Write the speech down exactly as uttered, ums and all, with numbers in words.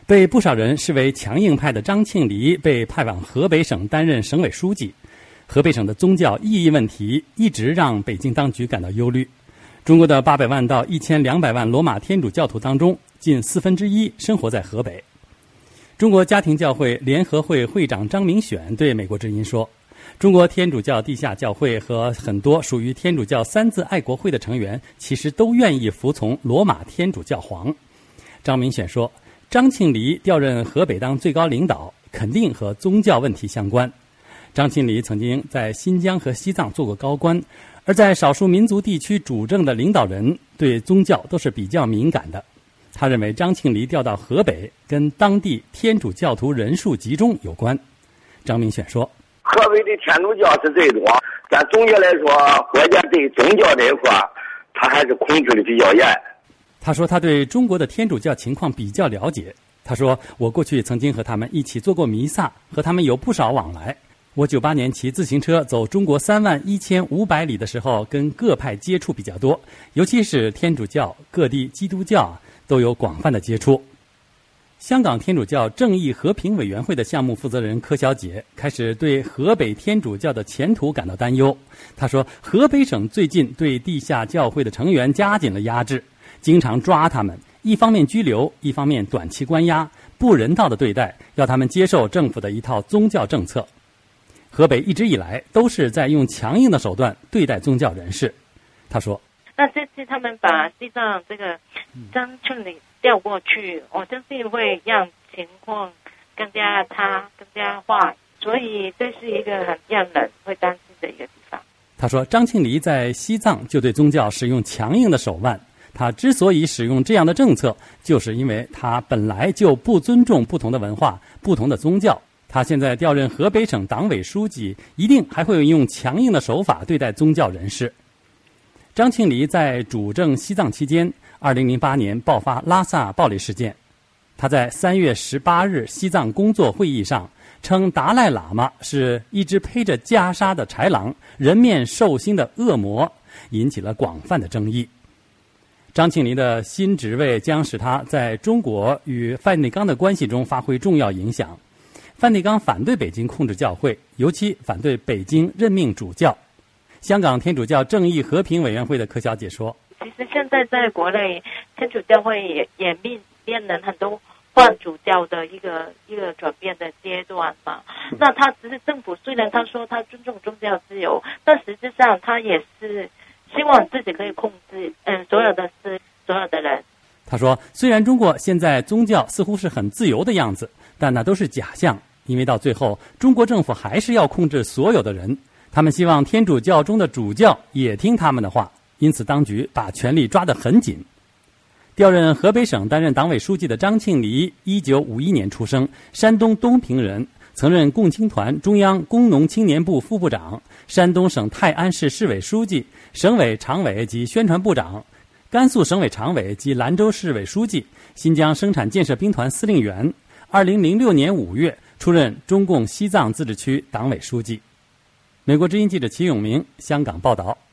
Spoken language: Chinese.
被不少人视为强硬派的张庆黎被派往河北省担任省委书记。河北省的宗教意义问题一直让北京当局感到忧虑。中国的八百万到一千两百万罗马天主教徒当中，近四分之一生活在河北。中国家庭教会联合会会长张明选对美国之音说，中国天主教地下教会和很多属于天主教三自爱国会的成员其实都愿意服从罗马天主教皇。张明选说，张庆黎调任河北当最高领导肯定和宗教问题相关。张庆黎曾经在新疆和西藏做过高官，而在少数民族地区主政的领导人对宗教都是比较敏感的。他认为张庆黎调到河北跟当地天主教徒人数集中有关。张明选说， 河北的天主教是最多，但总结来说，国家对宗教这一块他还是控制的比较严。 他说他对中国的天主教情况比较了解。他说，我过去曾经和他们一起做过弥撒，和他们有不少往来。我九八年骑自行车走中国三万一千五百里的时候，跟各派接触比较多，尤其是天主教、各地基督教都有广泛的接触。香港天主教正义和平委员会的项目负责人柯小姐开始对河北天主教的前途感到担忧。她说，河北省最近对地下教会的成员加紧了压制，经常抓他们，一方面拘留，一方面短期关押，不人道的对待，要他们接受政府的一套宗教政策。河北一直以来都是在用强硬的手段对待宗教人士。他说， 那这次他们把西藏这个张庆黎调过去，我相信会让情况更加差、更加坏，所以这是一个很让人会担心的一个地方。 他说，张庆黎在西藏就对宗教使用强硬的手腕，他之所以使用这样的政策，就是因为他本来就不尊重不同的文化、不同的宗教。他现在调任河北省党委书记，一定还会用强硬的手法对待宗教人士。张庆黎在主政西藏期间，二零零八年爆发拉萨暴力事件。他在三月十八日西藏工作会议上称，达赖喇嘛是一只披着袈裟的豺狼，人面兽心的恶魔，引起了广泛的争议。张庆黎的新职位将使他在中国与梵蒂冈的关系中发挥重要影响。梵蒂冈反对北京控制教会，尤其反对北京任命主教。香港天主教正义和平委员会的柯小姐说， 其实现在在国内天主教会也也面面临很多换主教的一个一个转变的阶段嘛。那他只是政府虽然他说他尊重宗教自由，但实际上他也是希望自己可以控制嗯所有的事所有的人。 他说，虽然中国现在宗教似乎是很自由的样子，但那都是假象，因为到最后中国政府还是要控制所有的人。他们希望天主教中的主教也听他们的话，因此当局把权力抓得很紧。调任河北省担任党委书记的张庆黎一九五一年出生，山东东平人，曾任共青团中央工农青年部副部长，山东省泰安市市委书记，省委常委及宣传部长，甘肃省委常委及兰州市委书记，新疆生产建设兵团司令员。二零零六年五月出任中共西藏自治区党委书记。美国之音记者齐永明香港报道。